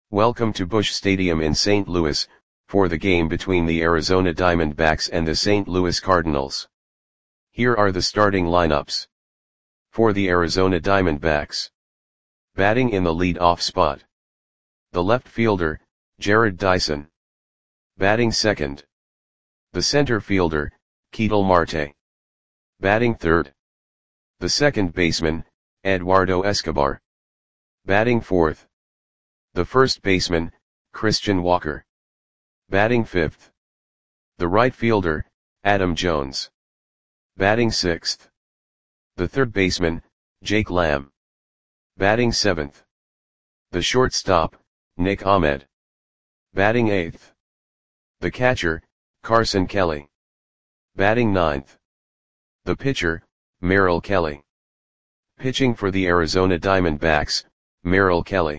Welcome to Busch Stadium in St. Louis, for the game between the Arizona Diamondbacks and the St. Louis Cardinals. Here are the starting lineups. For the Arizona Diamondbacks. Batting in the lead-off spot. The left fielder, Jarrod Dyson. Batting second. The center fielder, Ketel Marte. Batting third. The second baseman, Eduardo Escobar. Batting fourth. The first baseman, Christian Walker. Batting fifth. The right fielder, Adam Jones. Batting sixth. The third baseman, Jake Lamb. Batting seventh. The shortstop, Nick Ahmed. Batting eighth. The catcher, Carson Kelly. Batting ninth. The pitcher, Merrill Kelly. Pitching for the Arizona Diamondbacks, Merrill Kelly.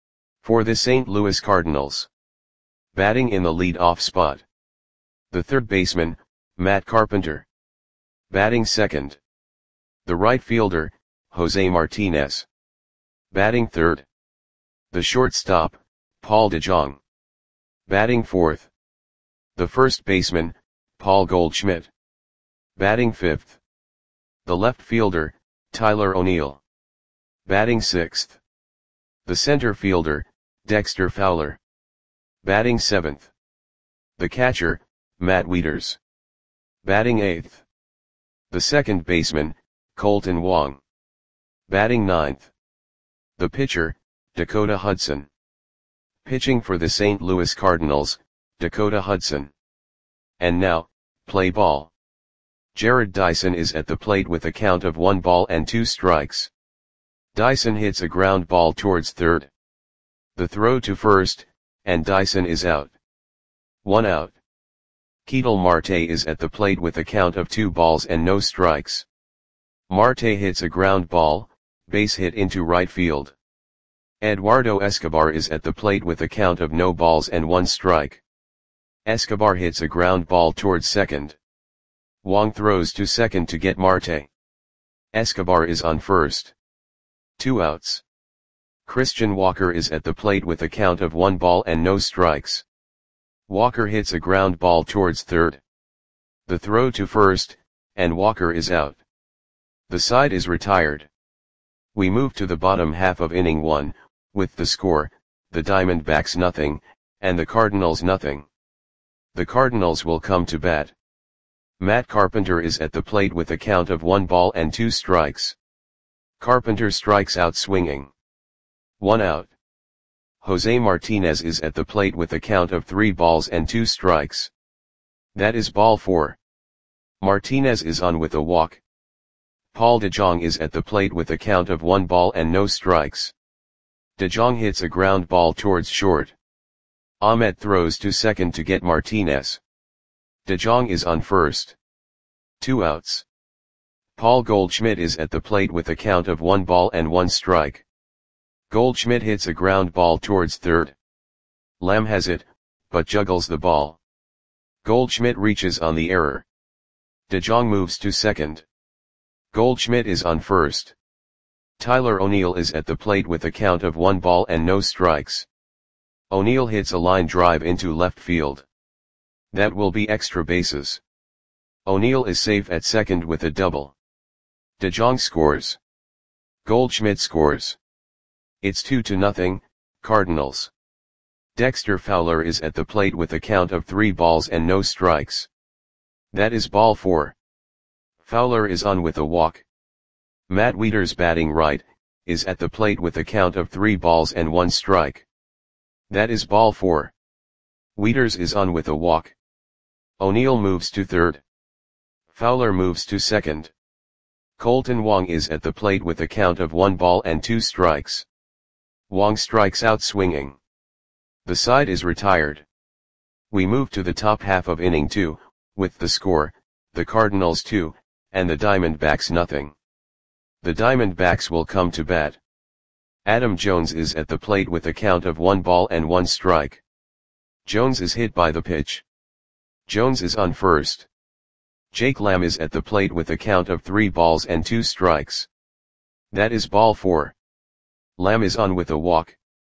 For the St. Louis Cardinals. Batting in the lead-off spot. The third baseman, Matt Carpenter. Batting second. The right fielder, Jose Martinez. Batting third. The shortstop, Paul DeJong. Batting fourth. The first baseman, Paul Goldschmidt. Batting fifth. The left fielder, Tyler O'Neill. Batting sixth. The center fielder, Dexter Fowler. Batting seventh. The catcher, Matt Wieters. Batting eighth. The second baseman, Colton Wong. Batting ninth. The pitcher, Dakota Hudson. Pitching for the St. Louis Cardinals, Dakota Hudson. And now, play ball. Jarrod Dyson is at the plate with a count of 1 ball and 2 strikes. Dyson hits a ground ball towards third. The throw to first, and Dyson is out. 1 out. Ketel Marte is at the plate with a count of 2 balls and no strikes. Marte hits a ground ball, base hit into right field. Eduardo Escobar is at the plate with a count of no balls and 1 strike. Escobar hits a ground ball towards second. Wong throws to second to get Marte. Escobar is on first. 2 outs. Christian Walker is at the plate with a count of 1 ball and no strikes. Walker hits a ground ball towards third. The throw to first, and Walker is out. The side is retired. We move to the bottom half of inning 1, with the score, the Diamondbacks 0, and the Cardinals 0. The Cardinals will come to bat. Matt Carpenter is at the plate with a count of 1 ball and 2 strikes. Carpenter strikes out swinging. 1 out. Jose Martinez is at the plate with a count of 3 balls and 2 strikes. That is ball 4. Martinez is on with a walk. Paul DeJong is at the plate with a count of 1 ball and no strikes. DeJong hits a ground ball towards short. Ahmed throws to second to get Martinez. DeJong is on first. 2 outs. Paul Goldschmidt is at the plate with a count of 1 ball and 1 strike. Goldschmidt hits a ground ball towards third. Lamb has it, but juggles the ball. Goldschmidt reaches on the error. DeJong moves to second. Goldschmidt is on first. Tyler O'Neill is at the plate with a count of 1 ball and no strikes. O'Neill hits a line drive into left field. That will be extra bases. O'Neill is safe at second with a double. DeJong scores. Goldschmidt scores. It's 2-0, Cardinals. Dexter Fowler is at the plate with a count of 3 balls and no strikes. That is ball 4. Fowler is on with a walk. Matt Wieters batting right, is at the plate with a count of 3 balls and 1 strike. That is ball 4. Wieters is on with a walk. O'Neill moves to third. Fowler moves to second. Colton Wong is at the plate with a count of 1 ball and 2 strikes. Wong strikes out swinging. The side is retired. We move to the top half of inning 2, with the score, the Cardinals 2, and the Diamondbacks 0. The Diamondbacks will come to bat. Adam Jones is at the plate with a count of 1 ball and 1 strike. Jones is hit by the pitch. Jones is on first. Jake Lamb is at the plate with a count of 3 balls and 2 strikes. That is ball 4. Lamb is on with a walk.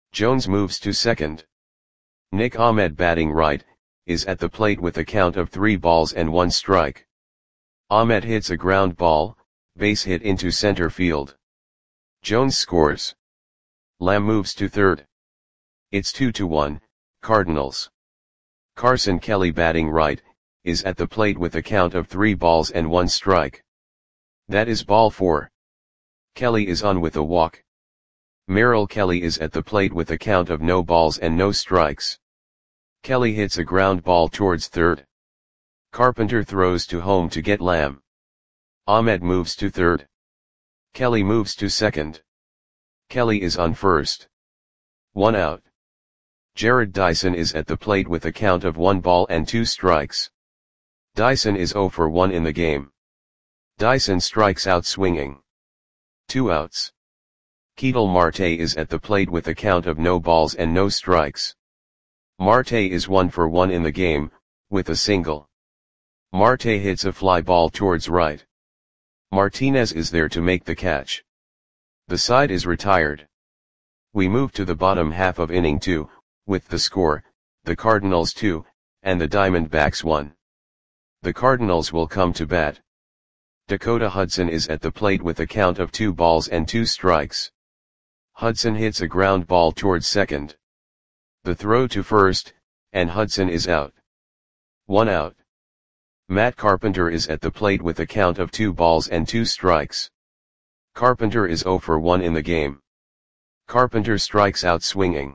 Jones moves to second. Nick Ahmed batting right, is at the plate with a count of 3 balls and 1 strike. Ahmed hits a ground ball, base hit into center field. Jones scores. Lamb moves to third. It's 2-1, Cardinals. Carson Kelly batting right, is at the plate with a count of 3 balls and 1 strike. That is ball 4. Kelly is on with a walk. Merrill Kelly is at the plate with a count of no balls and no strikes. Kelly hits a ground ball towards third. Carpenter throws to home to get Lamb. Ahmed moves to third. Kelly moves to second. Kelly is on first. 1 out. Jared Dyson is at the plate with a count of 1 ball and 2 strikes. Dyson is 0 for 1 in the game. Dyson strikes out swinging. 2 outs. Ketel Marte is at the plate with a count of no balls and no strikes. Marte is 1 for 1 in the game, with a single. Marte hits a fly ball towards right. Martinez is there to make the catch. The side is retired. We move to the bottom half of inning 2, with the score, the Cardinals 2, and the Diamondbacks 1. The Cardinals will come to bat. Dakota Hudson is at the plate with a count of 2 balls and 2 strikes. Hudson hits a ground ball towards second. The throw to first, and Hudson is out. 1 out. Matt Carpenter is at the plate with a count of 2 balls and 2 strikes. Carpenter is 0 for 1 in the game. Carpenter strikes out swinging.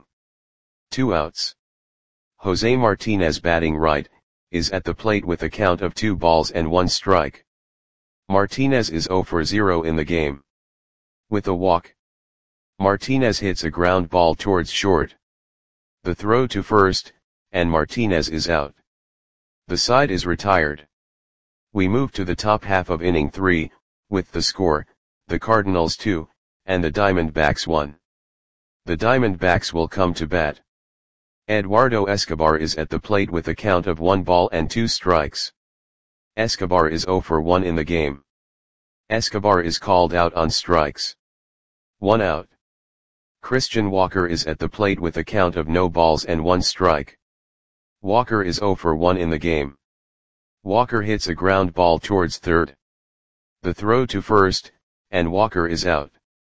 2 outs. Jose Martinez batting right, is at the plate with a count of 2 balls and 1 strike. Martinez is 0 for 0 in the game. With a walk. Martinez hits a ground ball towards short. The throw to first, and Martinez is out. The side is retired. We move to the top half of inning 3, with the score, the Cardinals 2, and the Diamondbacks 1. The Diamondbacks will come to bat. Eduardo Escobar is at the plate with a count of 1 ball and 2 strikes. Escobar is 0 for 1 in the game. Escobar is called out on strikes. 1 out. Christian Walker is at the plate with a count of no balls and 1 strike. Walker is 0 for 1 in the game. Walker hits a ground ball towards third. The throw to first, and Walker is out.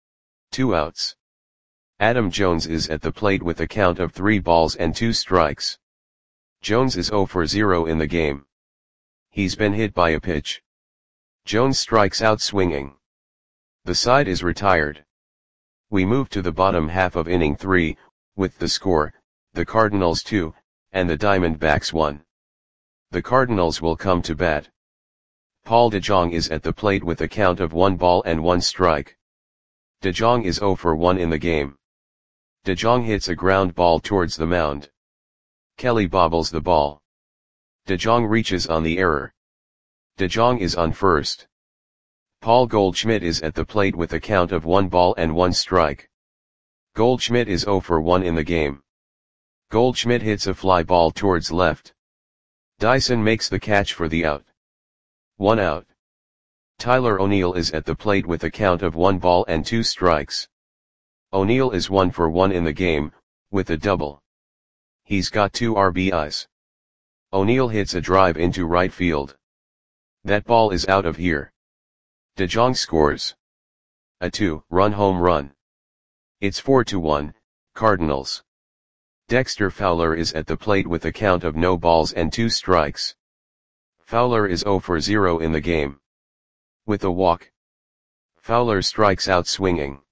2 outs. Adam Jones is at the plate with a count of 3 balls and 2 strikes. Jones is 0 for 0 in the game. He's been hit by a pitch. Jones strikes out swinging. The side is retired. We move to the bottom half of inning 3, with the score, the Cardinals 2, and the Diamondbacks 1. The Cardinals will come to bat. Paul DeJong is at the plate with a count of 1 ball and 1 strike. DeJong is 0 for 1 in the game. DeJong hits a ground ball towards the mound. Kelly bobbles the ball. DeJong reaches on the error. DeJong is on first. Paul Goldschmidt is at the plate with a count of 1 ball and 1 strike. Goldschmidt is 0 for 1 in the game. Goldschmidt hits a fly ball towards left. Dyson makes the catch for the out. 1 out. Tyler O'Neill is at the plate with a count of 1 ball and 2 strikes. O'Neill is 1 for 1 in the game, with a double. He's got 2 RBIs. O'Neill hits a drive into right field. That ball is out of here. DeJong scores a 2-run home run. It's 4-1, Cardinals. Dexter Fowler is at the plate with a count of no balls and 2 strikes. Fowler is 0 for 0 in the game. With a walk. Fowler strikes out swinging.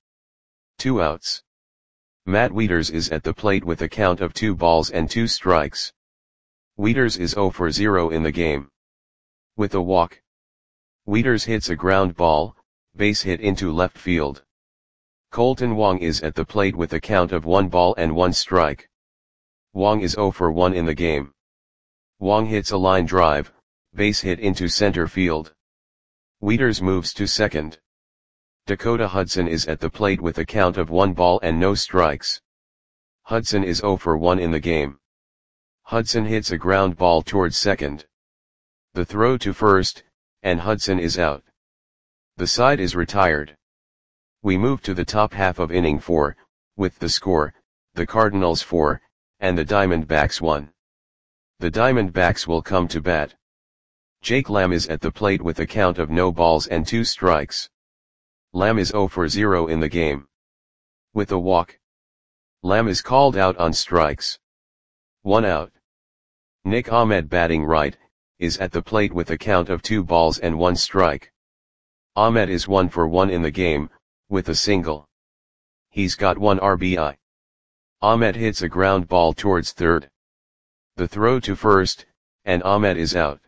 2 outs. Matt Wieters is at the plate with a count of 2 balls and 2 strikes. Wieters is 0 for 0 in the game. With a walk. Wieters hits a ground ball, base hit into left field. Colton Wong is at the plate with a count of 1 ball and 1 strike. Wong is 0 for 1 in the game. Wong hits a line drive, base hit into center field. Wieters moves to second. Dakota Hudson is at the plate with a count of 1 ball and no strikes. Hudson is 0 for 1 in the game. Hudson hits a ground ball towards second. The throw to first, and Hudson is out. The side is retired. We move to the top half of inning 4, with the score, the Cardinals 4, and the Diamondbacks 1. The Diamondbacks will come to bat. Jake Lamb is at the plate with a count of no balls and 2 strikes. Lamb is 0 for 0 in the game. With a walk. Lamb is called out on strikes. 1 out. Nick Ahmed, batting right, is at the plate with a count of 2 balls and 1 strike. Ahmed is 1 for 1 in the game, with a single. He's got 1 RBI. Ahmed hits a ground ball towards third. The throw to first, and Ahmed is out.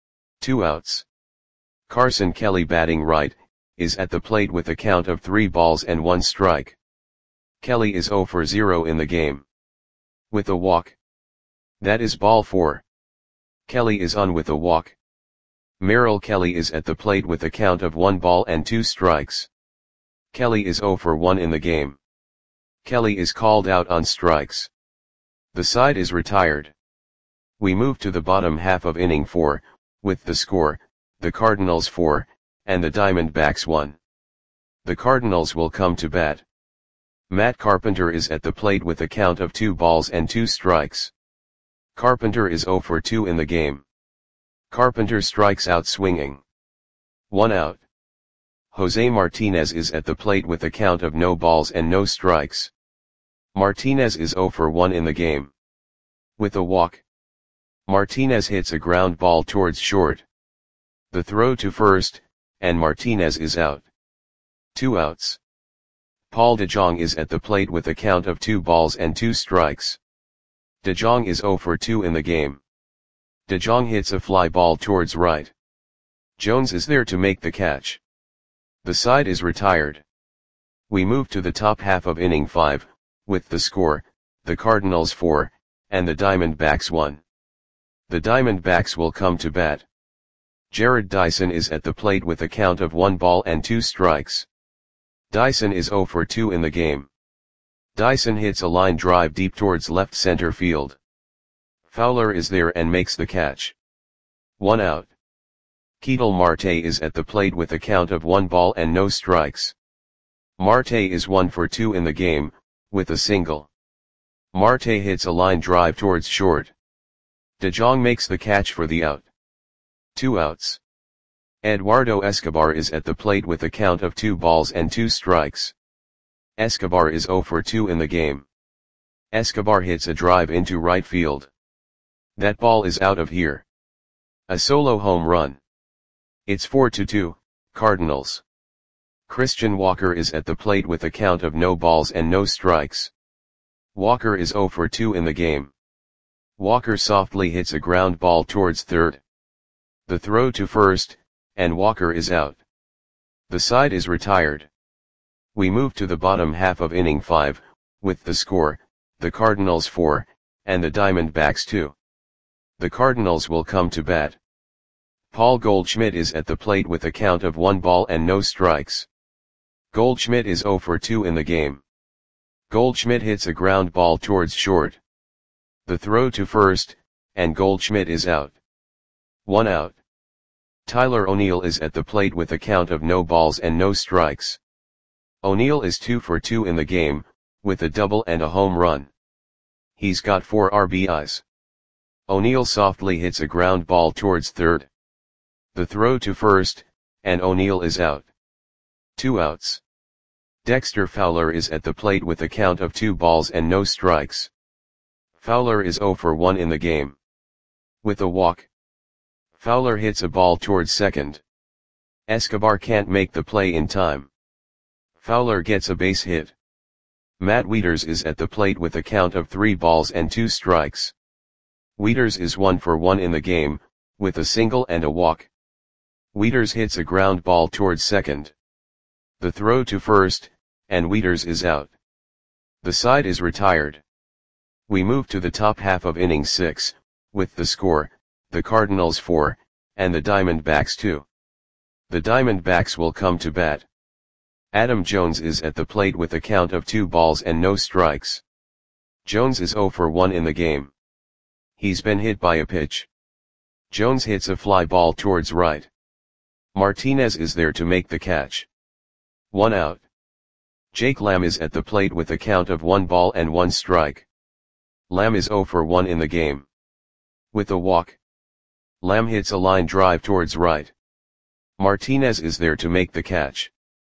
2 outs. Carson Kelly, batting right, is at the plate with a count of 3 balls and 1 strike. Kelly is 0 for 0 in the game. With a walk. That is ball 4. Kelly is on with a walk. Merrill Kelly is at the plate with a count of 1 ball and 2 strikes. Kelly is 0 for 1 in the game. Kelly is called out on strikes. The side is retired. We move to the bottom half of inning 4, with the score, the Cardinals 4, and the Diamondbacks 1. The Cardinals will come to bat. Matt Carpenter is at the plate with a count of 2 balls and 2 strikes. Carpenter is 0 for 2 in the game. Carpenter strikes out swinging. 1 out. Jose Martinez is at the plate with a count of no balls and no strikes. Martinez is 0 for 1 in the game. With a walk. Martinez hits a ground ball towards short. The throw to first, and Martinez is out. 2 outs. Paul DeJong is at the plate with a count of 2 balls and 2 strikes. DeJong is 0 for 2 in the game. DeJong hits a fly ball towards right. Jones is there to make the catch. The side is retired. We move to the top half of inning 5, with the score, the Cardinals 4, and the Diamondbacks 1. The Diamondbacks will come to bat. Jared Dyson is at the plate with a count of 1 ball and 2 strikes. Dyson is 0 for 2 in the game. Dyson hits a line drive deep towards left center field. Fowler is there and makes the catch. 1 out. Ketel Marte is at the plate with a count of 1 ball and no strikes. Marte is 1 for 2 in the game, with a single. Marte hits a line drive towards short. DeJong makes the catch for the out. 2 outs. Eduardo Escobar is at the plate with a count of 2 balls and 2 strikes. Escobar is 0 for 2 in the game. Escobar hits a drive into right field. That ball is out of here. A solo home run. It's 4-2, Cardinals. Christian Walker is at the plate with a count of no balls and no strikes. Walker is 0 for 2 in the game. Walker softly hits a ground ball towards third. The throw to first, and Walker is out. The side is retired. We move to the bottom half of inning 5, with the score, the Cardinals 4, and the Diamondbacks 2. The Cardinals will come to bat. Paul Goldschmidt is at the plate with a count of 1 ball and no strikes. Goldschmidt is 0 for 2 in the game. Goldschmidt hits a ground ball towards short. The throw to first, and Goldschmidt is out. 1 out. Tyler O'Neill is at the plate with a count of no balls and no strikes. O'Neill is 2 for 2 in the game, with a double and a home run. He's got 4 RBIs. O'Neill softly hits a ground ball towards third. The throw to first, and O'Neill is out. 2 outs. Dexter Fowler is at the plate with a count of 2 balls and no strikes. Fowler is 0 for 1 in the game. With a walk. Fowler hits a ball towards second. Escobar can't make the play in time. Fowler gets a base hit. Matt Wieters is at the plate with a count of 3 balls and 2 strikes. Wieters is 1 for 1 in the game, with a single and a walk. Wieters hits a ground ball towards second. The throw to first, and Wieters is out. The side is retired. We move to the top half of inning 6, with the score, the Cardinals 4, and the Diamondbacks 2. The Diamondbacks will come to bat. Adam Jones is at the plate with a count of 2 balls and no strikes. Jones is 0 for 1 in the game. He's been hit by a pitch. Jones hits a fly ball towards right. Martinez is there to make the catch. 1 out. Jake Lamb is at the plate with a count of 1 ball and 1 strike. Lamb is 0 for 1 in the game. With a walk, Lamb hits a line drive towards right. Martinez is there to make the catch.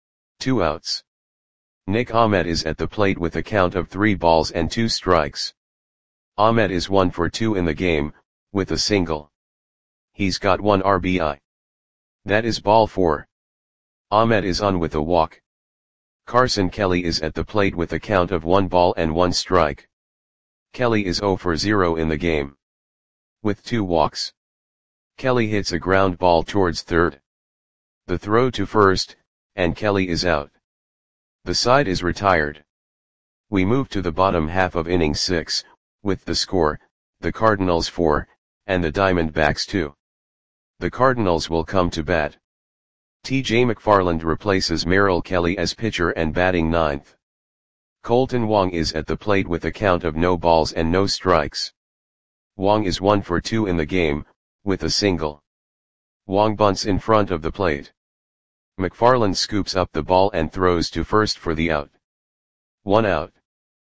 2 outs. Nick Ahmed is at the plate with a count of 3 balls and 2 strikes. Ahmed is 1 for 2 in the game, with a single. He's got 1 RBI. That is ball 4. Ahmed is on with a walk. Carson Kelly is at the plate with a count of 1 ball and 1 strike. Kelly is 0 for 0 in the game. With 2 walks, Kelly hits a ground ball towards third. The throw to first, and Kelly is out. The side is retired. We move to the bottom half of inning 6, with the score, the Cardinals 4, and the Diamondbacks 2. The Cardinals will come to bat. T.J. McFarland replaces Merrill Kelly as pitcher and batting ninth. Colton Wong is at the plate with a count of no balls and no strikes. Wong is 1 for 2 in the game, with a single. Wong bunts in front of the plate. McFarland scoops up the ball and throws to first for the out. 1 out.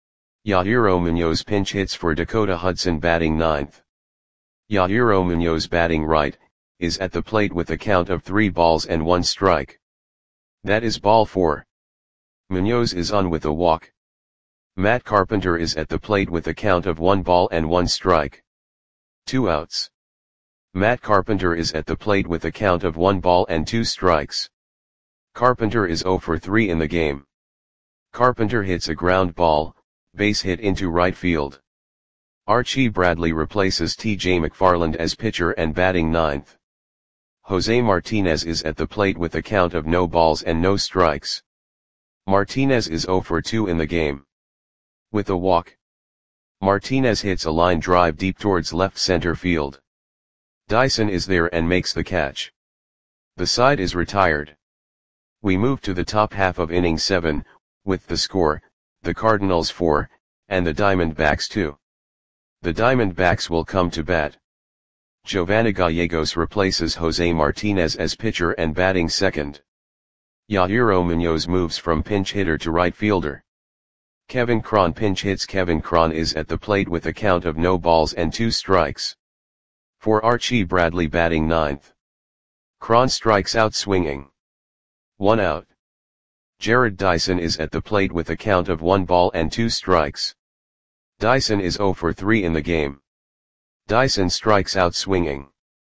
Yajiro Munoz pinch hits for Dakota Hudson batting ninth. Yajiro Munoz batting right, is at the plate with a count of 3 balls and 1 strike. That is ball 4. Munoz is on with a walk. Matt Carpenter is at the plate with a count of 1 ball and 1 strike. 2 outs. Matt Carpenter is at the plate with a count of 1 ball and 2 strikes. Carpenter is 0 for 3 in the game. Carpenter hits a ground ball, base hit into right field. Archie Bradley replaces T.J. McFarland as pitcher and batting ninth. Jose Martinez is at the plate with a count of no balls and no strikes. Martinez is 0 for 2 in the game. With a walk, Martinez hits a line drive deep towards left center field. Dyson is there and makes the catch. The side is retired. We move to the top half of inning 7, with the score, the Cardinals 4, and the Diamondbacks 2. The Diamondbacks will come to bat. Giovanni Gallegos replaces Jose Martinez as pitcher and batting second. Yajiro Munoz moves from pinch hitter to right fielder. Kevin Cron pinch hits. Kevin Cron is at the plate with a count of no balls and 2 strikes. For Archie Bradley batting ninth. Cron strikes out swinging. 1 out. Jared Dyson is at the plate with a count of 1 ball and 2 strikes. Dyson is 0 for 3 in the game. Dyson strikes out swinging.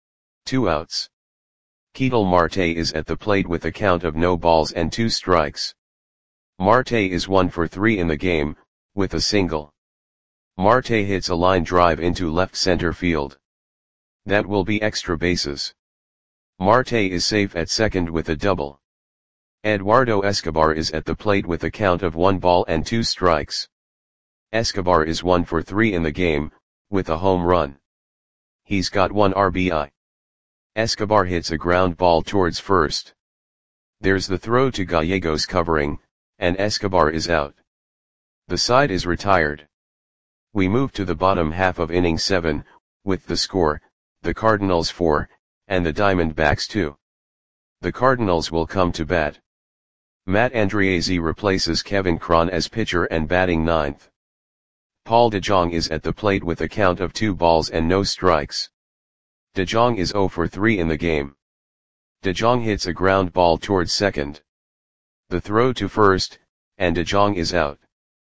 2 outs. Ketel Marte is at the plate with a count of no balls and 2 strikes. Marte is 1 for 3 in the game, with a single. Marte hits a line drive into left center field. That will be extra bases. Marte is safe at second with a double. Eduardo Escobar is at the plate with a count of 1 ball and 2 strikes. Escobar is 1 for 3 in the game, with a home run. He's got 1 RBI. Escobar hits a ground ball towards first. There's the throw to Gallegos covering, and Escobar is out. The side is retired. We move to the bottom half of inning 7, with the score, the Cardinals 4, and the Diamondbacks 2. The Cardinals will come to bat. Matt Andriese replaces Kevin Cron as pitcher and batting ninth. Paul DeJong is at the plate with a count of 2 balls and no strikes. DeJong is 0 for 3 in the game. DeJong hits a ground ball towards second. The throw to first, and DeJong is out.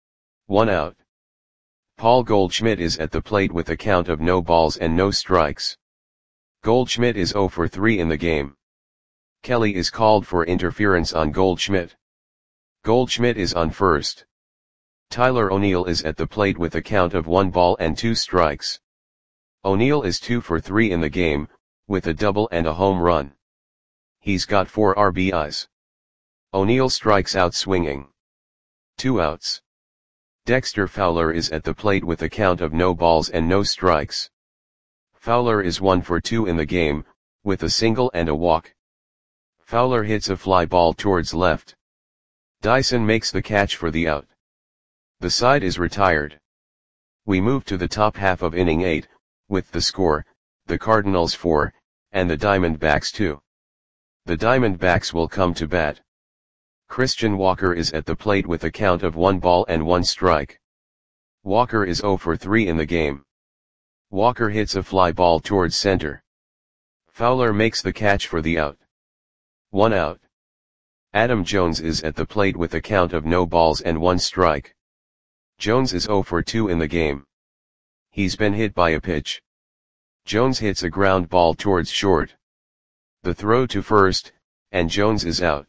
1 out. Paul Goldschmidt is at the plate with a count of no balls and no strikes. Goldschmidt is 0 for 3 in the game. Kelly is called for interference on Goldschmidt. Goldschmidt is on first. Tyler O'Neill is at the plate with a count of 1 ball and 2 strikes. O'Neill is 2 for 3 in the game, with a double and a home run. He's got 4 RBIs. O'Neill strikes out swinging. 2 outs. Dexter Fowler is at the plate with a count of no balls and no strikes. Fowler is 1 for 2 in the game, with a single and a walk. Fowler hits a fly ball towards left. Dyson makes the catch for the out. The side is retired. We move to the top half of inning 8, with the score, the Cardinals 4, and the Diamondbacks 2. The Diamondbacks will come to bat. Christian Walker is at the plate with a count of 1 ball and 1 strike. Walker is 0 for 3 in the game. Walker hits a fly ball towards center. Fowler makes the catch for the out. 1 out. Adam Jones is at the plate with a count of no balls and 1 strike. Jones is 0 for 2 in the game. He's been hit by a pitch. Jones hits a ground ball towards short. The throw to first, and Jones is out.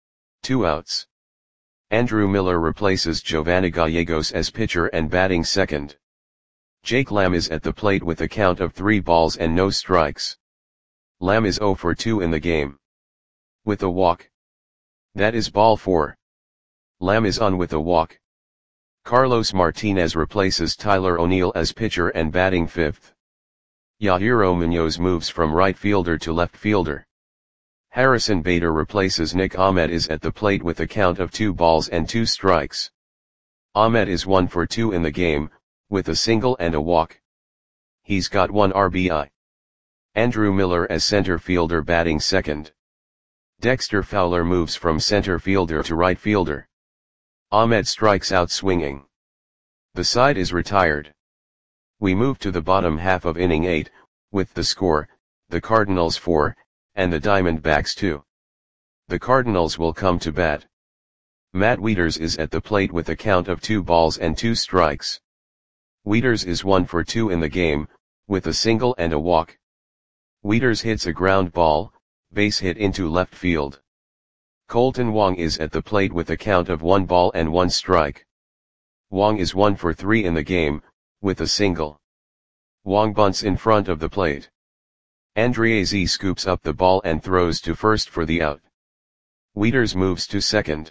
2 outs. Andrew Miller replaces Giovanni Gallegos as pitcher and batting second. Jake Lamb is at the plate with a count of 3 balls and no strikes. Lamb is 0 for 2 in the game. With a walk. That is ball 4. Lamb is on with a walk. Carlos Martinez replaces Tyler O'Neill as pitcher and batting fifth. Yajiro Munoz moves from right fielder to left fielder. Harrison Bader replaces Nick Ahmed is at the plate with a count of 2 balls and 2 strikes. Ahmed is 1 for 2 in the game, with a single and a walk. He's got 1 RBI. Andrew Miller as center fielder batting second. Dexter Fowler moves from center fielder to right fielder. Ahmed strikes out swinging. The side is retired. We move to the bottom half of inning 8, with the score, the Cardinals 4, and the Diamondbacks 2. The Cardinals will come to bat. Matt Wieters is at the plate with a count of 2 balls and 2 strikes. Wieters is 1 for 2 in the game, with a single and a walk. Wieters hits a ground ball, base hit into left field. Colton Wong is at the plate with a count of 1 ball and 1 strike. Wong is 1 for 3 in the game, with a single. Wong bunts in front of the plate. Andriese scoops up the ball and throws to first for the out. Wieters moves to second.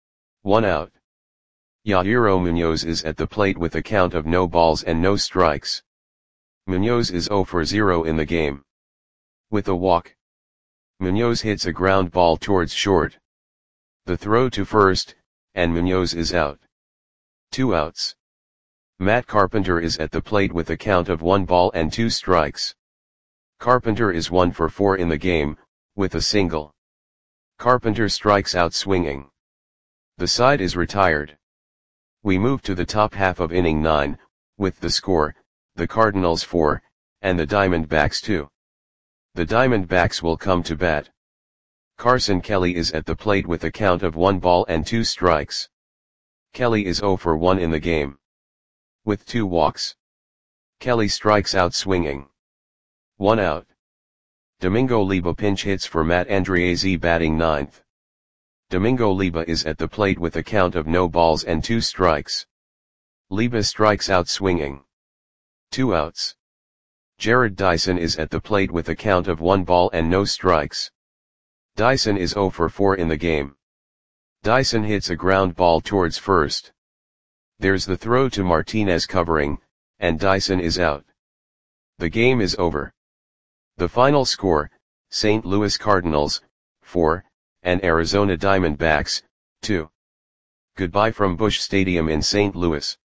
1 out. Yajiro Munoz is at the plate with a count of no balls and no strikes. Munoz is 0 for 0 in the game. With a walk. Munoz hits a ground ball towards short. The throw to first, and Munoz is out. 2 outs. Matt Carpenter is at the plate with a count of 1 ball and 2 strikes. Carpenter is 1 for 4 in the game, with a single. Carpenter strikes out swinging. The side is retired. We move to the top half of inning 9, with the score, the Cardinals 4, and the Diamondbacks 2. The Diamondbacks will come to bat. Carson Kelly is at the plate with a count of 1 ball and 2 strikes. Kelly is 0 for 1 in the game. With 2 walks. Kelly strikes out swinging. 1 out. Domingo Liba pinch hits for Matt Andriese batting ninth. Domingo Liba is at the plate with a count of no balls and 2 strikes. Liba strikes out swinging. 2 outs. Jared Dyson is at the plate with a count of 1 ball and no strikes. Dyson is 0 for 4 in the game. Dyson hits a ground ball towards first. There's the throw to Martinez covering, and Dyson is out. The game is over. The final score, St. Louis Cardinals, 4, and Arizona Diamondbacks, 2. Goodbye from Busch Stadium in St. Louis.